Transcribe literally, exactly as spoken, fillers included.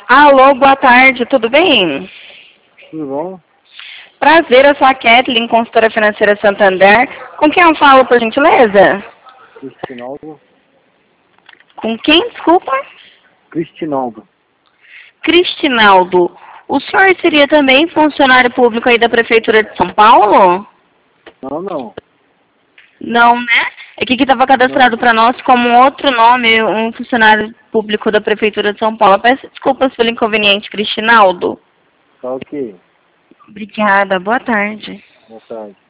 Alô, boa tarde, tudo bem? Tudo bom? Prazer, eu sou a Kathleen, consultora financeira Santander. Com quem eu falo, por gentileza? Cristinaldo. Com quem, desculpa? Cristinaldo. Cristinaldo. O senhor seria também funcionário público aí da Prefeitura de São Paulo? Não, não. Não, né? É que estava cadastrado para nós como outro nome, um funcionário público da Prefeitura de São Paulo. Peço desculpas pelo inconveniente, Cristinaldo. Tá ok. Obrigada, boa tarde. Boa tarde.